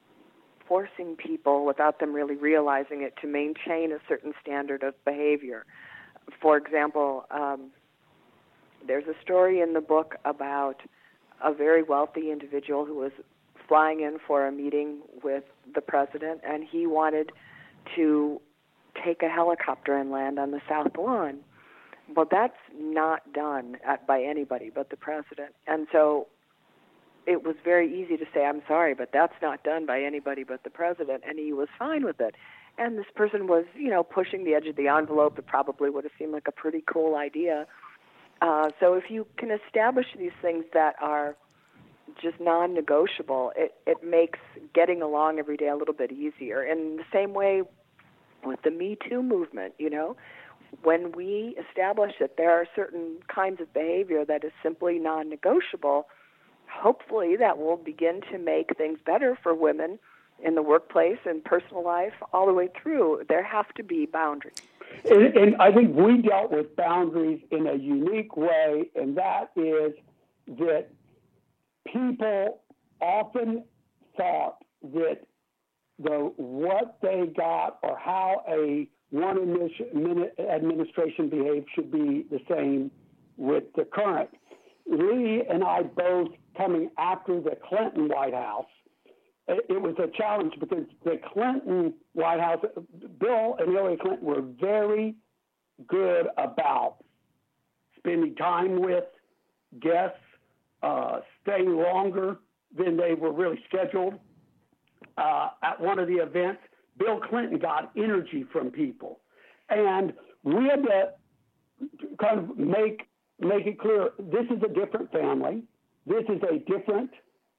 forcing people, without them really realizing it, to maintain a certain standard of behavior. For example, um, there's a story in the book about a very wealthy individual who was flying in for a meeting with the president, and he wanted to take a helicopter and land on the South Lawn. Well, that's not done at, by anybody but the president. And so it was very easy to say, I'm sorry, but that's not done by anybody but the president, and he was fine with it. And this person was, you know, pushing the edge of the envelope. It probably would have seemed like a pretty cool idea. Uh, so if you can establish these things that are just non-negotiable, it, it makes getting along every day a little bit easier. In the same way with the Me Too movement, you know, when we establish that there are certain kinds of behavior that is simply non-negotiable, hopefully that will begin to make things better for women in the workplace and personal life all the way through. There have to be boundaries. And, and I think we dealt with boundaries in a unique way, and that is that people often thought that the what they got or how a one administration behaved should be the same with the current. Lee and I both, coming after the Clinton White House, it was a challenge because the Clinton White House, Bill and Hillary Clinton were very good about spending time with guests, uh, staying longer than they were really scheduled uh, at one of the events. Bill Clinton got energy from people. And we had to kind of make make it clear, this is a different family. This is a different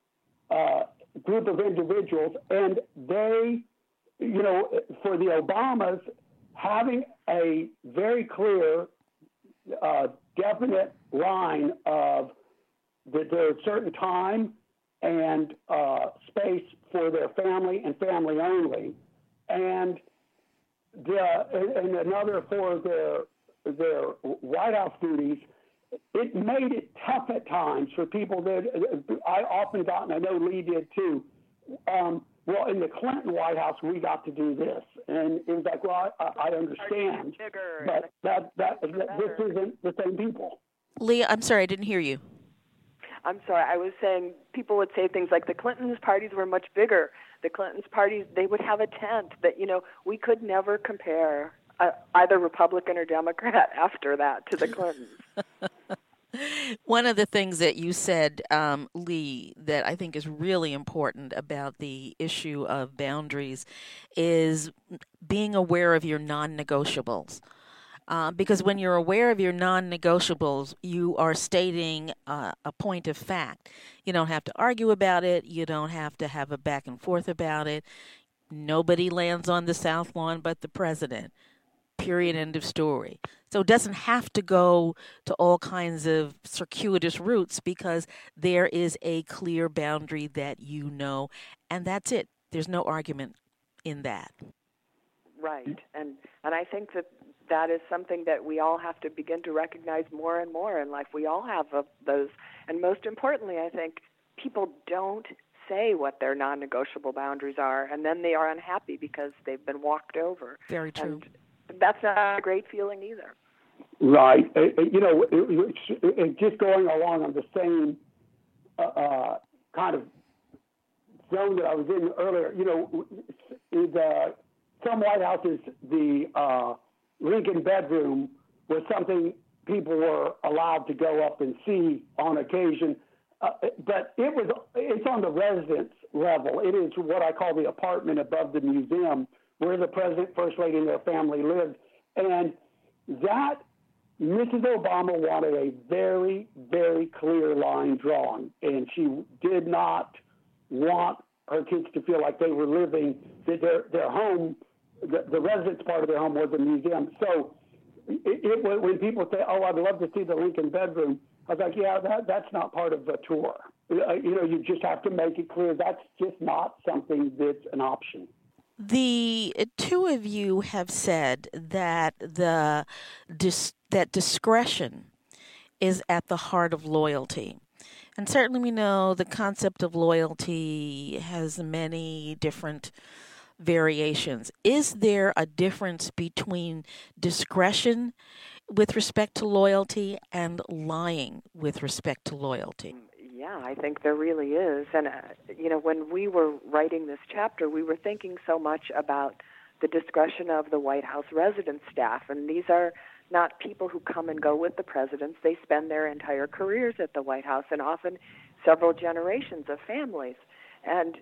uh, group of individuals. And they, you know, for the Obamas, having a very clear, uh, definite line of that there's a certain time and uh, space for their family and family only, and the and another for their their White House duties. It made it tough at times for people that I often got, and I know Lee did too. Um, well, in the Clinton White House, we got to do this, and it was like, well, I, I understand, but that, that, that this isn't the same people. Lee, I'm sorry, I didn't hear you. I'm sorry, I was saying people would say things like the Clintons' parties were much bigger. The Clintons' parties, they would have a tent that, you know, we could never compare uh, either Republican or Democrat after that to the Clintons. One of the things that you said, um, Lee, that I think is really important about the issue of boundaries is being aware of your non-negotiables. Uh, because when you're aware of your non-negotiables, you are stating uh, a point of fact. You don't have to argue about it. You don't have to have a back and forth about it. Nobody lands on the South Lawn but the president. Period, end of story. So it doesn't have to go to all kinds of circuitous routes because there is a clear boundary that you know, and that's it. There's no argument in that. Right. And and I think that that is something that we all have to begin to recognize more and more in life. We all have uh, those. And most importantly, I think people don't say what their non-negotiable boundaries are, and then they are unhappy because they've been walked over. Very true. And that's not a great feeling either. Right. Uh, you know, it, it, it, just going along on the same uh, uh, kind of zone that I was in earlier, you know, the, some White Houses, the uh, Lincoln bedroom was something people were allowed to go up and see on occasion. Uh, but it was, it's on the residence level. It is what I call the apartment above the museum where the president, first lady, and their family lived. And that, Missus Obama wanted a very, very clear line drawn. And she did not want her kids to feel like they were living, that their, their home, the, the residence part of their home was a museum. So it, it, when people say, oh, I'd love to see the Lincoln bedroom, I was like, yeah, that, that's not part of the tour. uh, you know, you just have to make it clear that's just not something that's an option. The two of you have said that the dis- that discretion is at the heart of loyalty. And certainly we know the concept of loyalty has many different variations. Is there a difference between discretion with respect to loyalty and lying with respect to loyalty? Yeah, I think there really is. And, uh, you know, when we were writing this chapter, we were thinking so much about the discretion of the White House resident staff. And these are not people who come and go with the presidents. They spend their entire careers at the White House, and often several generations of families. And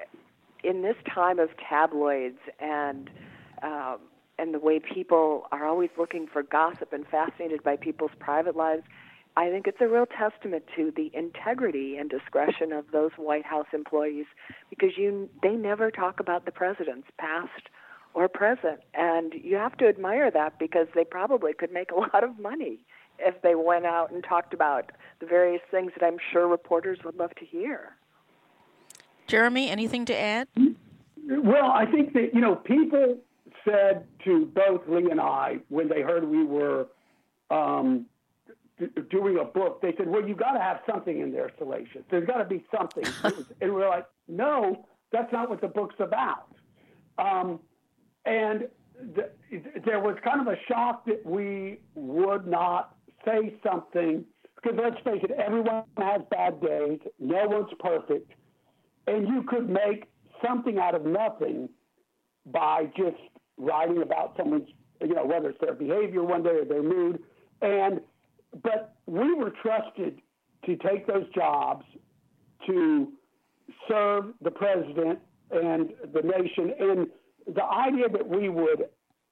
in this time of tabloids and um, and the way people are always looking for gossip and fascinated by people's private lives, I think it's a real testament to the integrity and discretion of those White House employees, because you they never talk about the presidents, past or present. And you have to admire that, because they probably could make a lot of money if they went out and talked about the various things that I'm sure reporters would love to hear. Jeremy, anything to add? Well, I think that, you know, people said to both Lee and I when they heard we were um, d- doing a book, they said, well, you got to have something in there salacious. There's got to be something. And we're like, no, that's not what the book's about. Um, and th- there was kind of a shock that we would not say something, because let's face it, everyone has bad days. No one's perfect. And you could make something out of nothing by just writing about someone's, you know, whether it's their behavior one day or their mood. And, but we were trusted to take those jobs to serve the president and the nation. And the idea that we would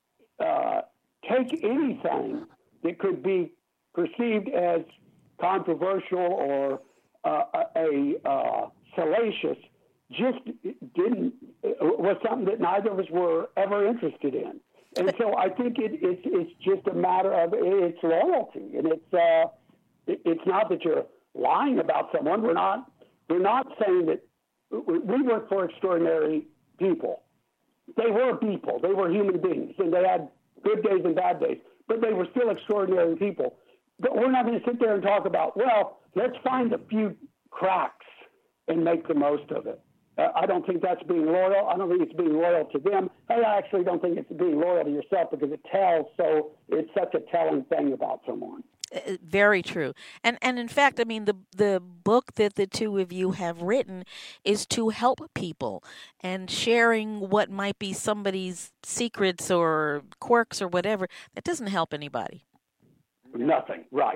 uh, take anything that could be perceived as controversial or uh, a uh, salacious just didn't was something that neither of us were ever interested in. And so I think it, it's it's just a matter of it's loyalty, and it's uh, it, it's not that you're lying about someone. We're not we're not saying that we work for extraordinary people. They were people. They were human beings, and they had good days and bad days, but they were still extraordinary people. But we're not going to sit there and talk about, well, let's find a few cracks and make the most of it. Uh, I don't think that's being loyal. I don't think it's being loyal to them. I actually don't think it's being loyal to yourself, because it tells so it's such a telling thing about someone. Uh, Very true. And and in fact, I mean, the the book that the two of you have written is to help people, and sharing what might be somebody's secrets or quirks or whatever, that doesn't help anybody. Nothing, right.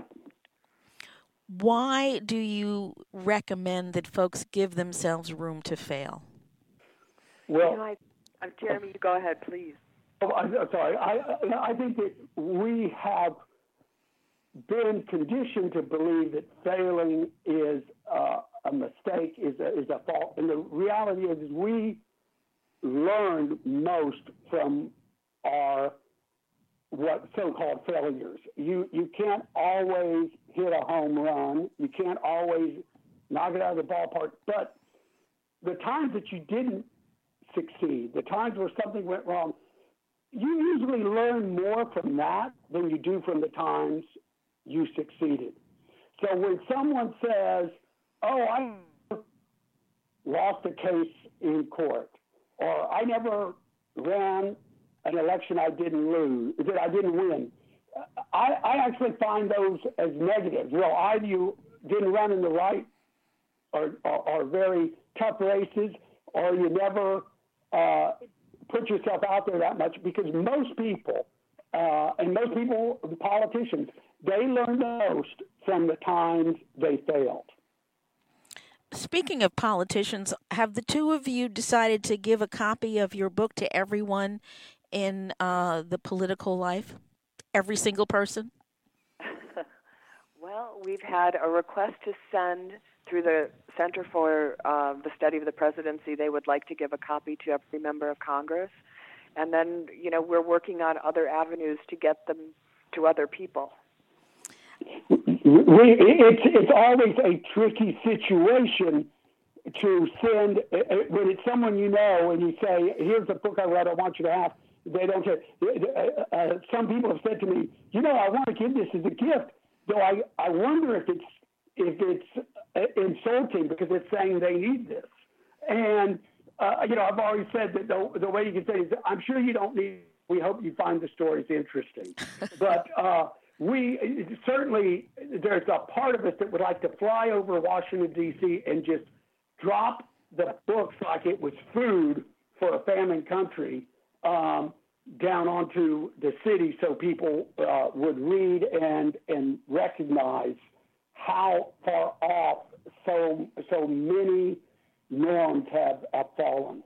Why do you recommend that folks give themselves room to fail? Well, You know, I, uh, Jeremy, you go ahead, please. oh, I'm sorry. I, I think that we have been conditioned to believe that failing is uh, a mistake, is a, is a fault. And the reality is, is we learned most from our what so-called failures. You you can't always hit a home run. You can't always knock it out of the ballpark. But the times that you didn't succeed, the times where something went wrong, you usually learn more from that than you do from the times you succeeded. So when someone says, oh, I lost a case in court, or I never ran an election I didn't lose, that I didn't win, I, I actually find those as negatives. Well, either you didn't run in the right or, or, or very tough races, or you never uh, put yourself out there that much, because most people, uh, and most people, the politicians, they learn the most from the times they failed. Speaking of politicians, have the two of you decided to give a copy of your book to everyone in uh, the political life? Every single person? Well, we've had a request to send through the Center for uh, the Study of the Presidency. They would like to give a copy to every member of Congress. And then, you know, we're working on other avenues to get them to other people. we, it's, it's always a tricky situation to send, when it's someone you know and you say, here's a book I read, I want you to have, they don't say, uh, uh, some people have said to me, you know, I want to give this as a gift, though I, I wonder if it's, if it's uh, insulting because it's saying they need this. And, uh, you know, I've always said that the, the way you can say is, I'm sure you don't need, we hope you find the stories interesting. But uh, we, certainly, there's a part of us that would like to fly over Washington, D C and just drop the books like it was food for a famine country um, down onto the city so people uh, would read and and recognize how far off so so many norms have, have fallen.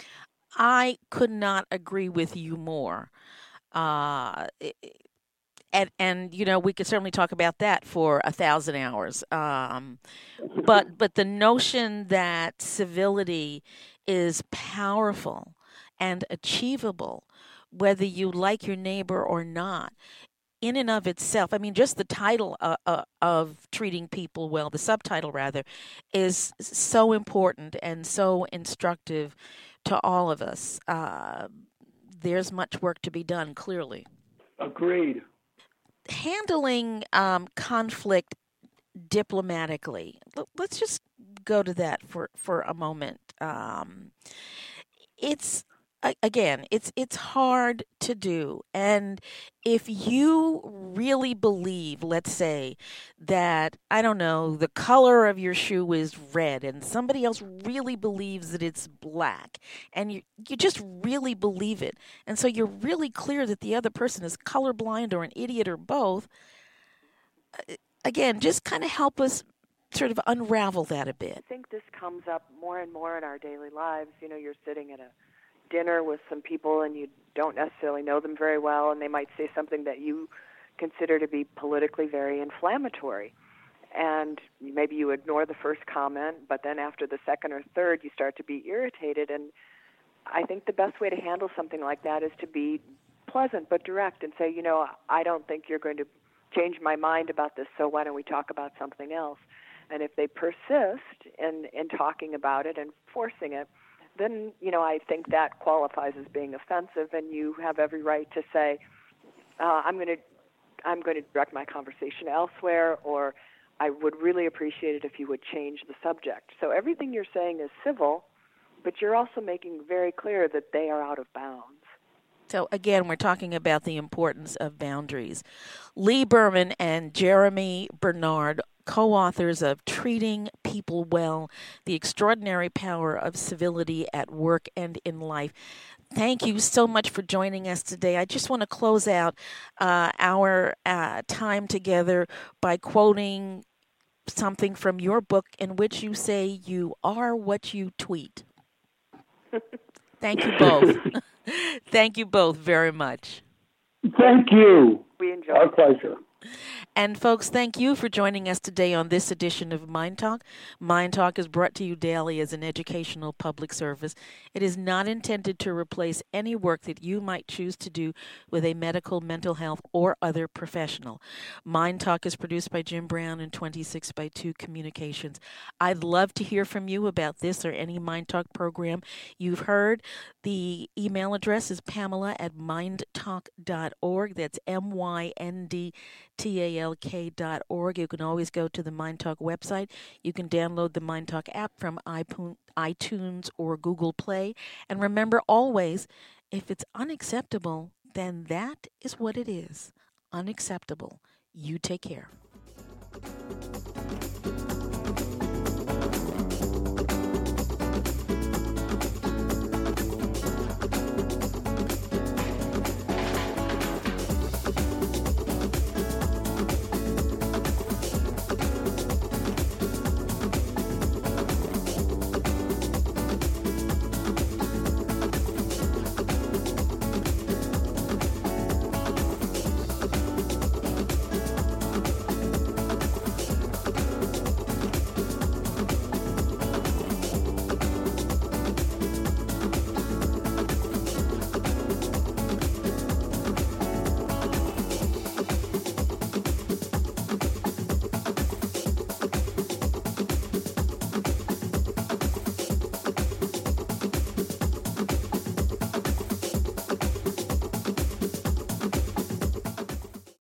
I could not agree with you more. Uh, and, and, you know, we could certainly talk about that for a thousand hours. Um, but but the notion that civility is powerful and achievable, whether you like your neighbor or not, in and of itself, I mean, just the title uh, uh, of treating people well, the subtitle rather, is so important and so instructive to all of us. Uh, there's much work to be done, clearly. Agreed. Handling um, conflict diplomatically. Let's just go to that for, for a moment. Um, it's again, it's it's hard to do, and if you really believe, let's say, that I don't know, the color of your shoe is red, and somebody else really believes that it's black, and you you just really believe it, and so you're really clear that the other person is colorblind or an idiot or both. Again, just kind of help us sort of unravel that a bit. I think this comes up more and more in our daily lives. You know, you're sitting at a dinner with some people and you don't necessarily know them very well, and they might say something that you consider to be politically very inflammatory. And maybe you ignore the first comment, but then after the second or third, you start to be irritated. And I think the best way to handle something like that is to be pleasant but direct and say, you know, I don't think you're going to change my mind about this, so why don't we talk about something else? And if they persist in, in talking about it and forcing it, then, you know, I think that qualifies as being offensive, and you have every right to say, uh, I'm going to I'm going to direct my conversation elsewhere, or I would really appreciate it if you would change the subject. So everything you're saying is civil, but you're also making very clear that they are out of bounds. So again, we're talking about the importance of boundaries. Lee Berman and Jeremy Bernard, co-authors of Treating People Well, The Extraordinary Power of Civility at Work and in Life. Thank you so much for joining us today. I just want to close out uh, our uh, time together by quoting something from your book in which you say you are what you tweet. Thank you both. Thank you both very much. Thank you. We enjoy Our pleasure. And folks, thank you for joining us today on this edition of Mind Talk. Mind Talk is brought to you daily as an educational public service. It is not intended to replace any work that you might choose to do with a medical, mental health, or other professional. Mind Talk is produced by Jim Brown and twenty-six by two Communications. I'd love to hear from you about this or any Mind Talk program you've heard. The email address is Pamela at mindtalk dot org. That's M Y N D T A L K dot org. You can always go to the Mind Talk website. You can download the Mind Talk app from iTunes or Google Play. And remember always, if it's unacceptable, then that is what it is. Unacceptable. You take care.